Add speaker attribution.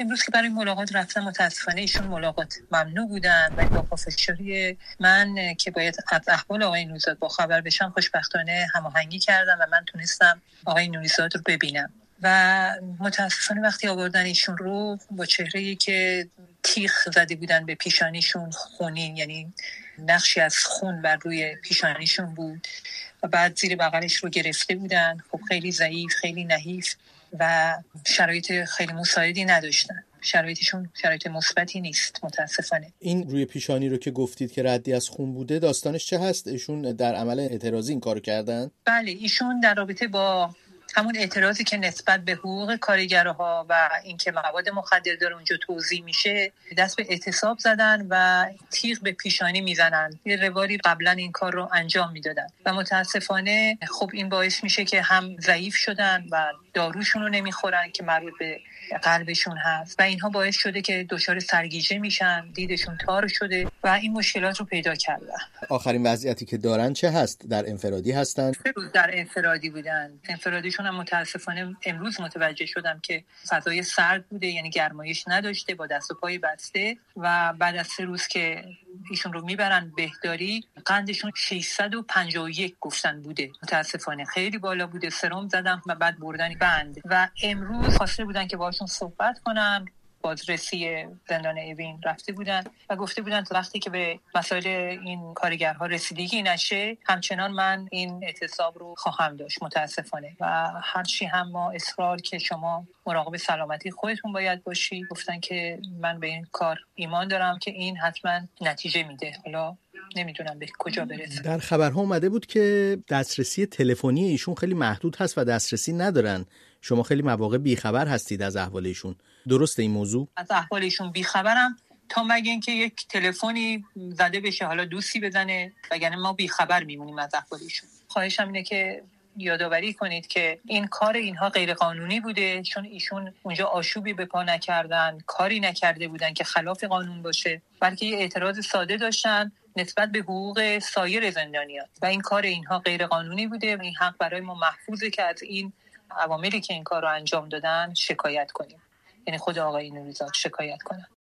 Speaker 1: امروز که برای ملاقات رفتم متاسفانه ایشون ملاقات ممنوع بودن و با پافشاری من که باید از احوال آقای نوریزاد با خبر بشم خوشبختانه هماهنگی کردم و من تونستم آقای نوریزاد رو ببینم و متاسفانه وقتی آوردن ایشون رو با چهره‌ای که تیغ زده بودن به پیشانیشون خونین، یعنی نقشی از خون بر روی پیشانیشون بود و بعد زیر بغلش رو گرفته بودن. خب خیلی ضعیف، خیلی نحیف و شرایط خیلی مساعدی نداشتن. شرایطشون شرایط مثبتی نیست متاسفانه.
Speaker 2: این روی پیشانی رو که گفتید که ردی از خون بوده داستانش چه هست؟ ایشون در عمل اعتراضی این کارو کردن؟
Speaker 1: بله، ایشون در رابطه با همون اعتراضی که نسبت به حقوق کارگرها و اینکه مواد مخدر داره اونجا توزیع میشه دست به اعتصاب زدن و تیغ به پیشانی میزنن. یه رواری قبلا این کار رو انجام میدادن و متاسفانه خب این باعث میشه که هم ضعیف شدن و داروشون رو نمیخورن که مربوط به قلبشون هست و اینها باعث شده که دچار سرگیجه میشن، دیدشون تار شده و این مشکلات رو پیدا کردن.
Speaker 2: آخرین وضعیتی که دارن چه هست؟ در انفرادی هستن؟
Speaker 1: 3 روز در انفرادی بودن. انفرادیشون هم متاسفانه امروز متوجه شدم که فضای سرد بوده، یعنی گرمایش نداشته، با دست و پای بسته و بعد از 3 روز که ایشون رو میبرن بهداری قندشون 651 گفتن بوده. متاسفانه خیلی بالا بوده. سرم زدم و بعد بردن بند و امروز خواسته بودن که باشون صحبت کنن. بازرسی زندان اوین رفته بودن و گفته بودن تا وقتی که به مسائل این کارگرها رسیدگی نشه همچنان من این اعتصاب رو خواهم داشت متاسفانه و هرچی هم ما اصرار که شما مراقب سلامتی خودتون باید باشی، گفتن که من به این کار ایمان دارم که این حتما نتیجه میده. حالا نمیدونم به کجا برسه.
Speaker 2: در خبرها اومده بود که دسترسی تلفنی ایشون خیلی محدود هست و دسترسی ندارن. شما خیلی مواقع بیخبر هستید از احوال ایشون. درسته این موضوع؟
Speaker 1: از احوال ایشون بیخبرم تا مگه اینکه یک تلفنی زده بشه، حالا دوستی بزنه، وگرنه ما بیخبر میمونیم از احوال ایشون. خواهشم اینه که یادآوری کنید که این کار اینها غیر قانونی بوده، چون ایشون اونجا آشوبی به پا نکردن، کاری نکرده بودن که خلاف قانون باشه، بلکه یه اعتراض ساده داشتن نسبت به حقوق سایر زندانیان و این کار اینها غیر قانونی بوده و این حق برای ما محفوظه که از این عواملی که این کار رو انجام دادن شکایت کنیم، یعنی خود آقای نوریزاد شکایت کنن.